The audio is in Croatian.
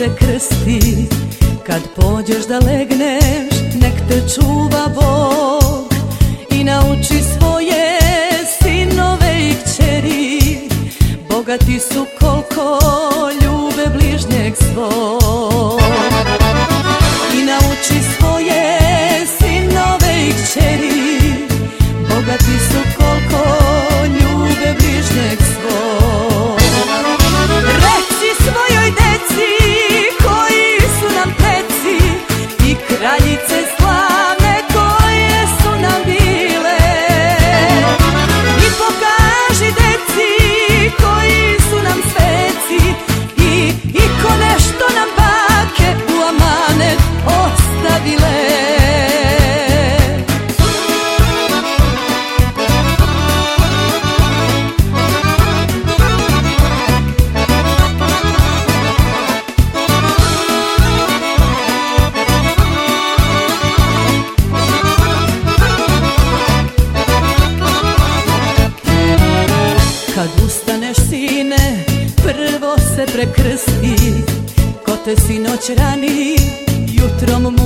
se krsti. Kad pođeš da legneš, nek te čuva Bog i nauči svoje sinove i kćeri. Bogati su koliko ljube bližnjeg svog. I nauči svoje sinove i kćeri. Bogati su koliko ljube bližnjeg svog. Reci svojoj deci koji su nam preci i kraljice slavne koje su nam bile. I pokaži deci koji su nam sveci i ko nešto nam bake u amanet ostavile. Kad ustaneš, sine, prvo se prekrsti. Ko te sinoć rani, jutrom